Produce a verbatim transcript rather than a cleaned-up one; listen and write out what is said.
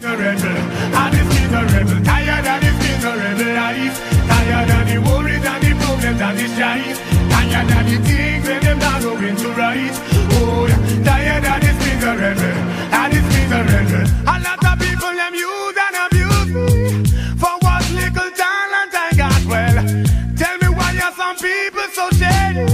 miserable, and it's miserable. Tired of this miserable life. Tired of the worries and the problems and the strife. Tired of the things when them not going to right. Oh, yeah. Tired of this miserable, and it's miserable. A lot of people them use and abuse me for what little talent I got. Well, tell me why are some people so shady?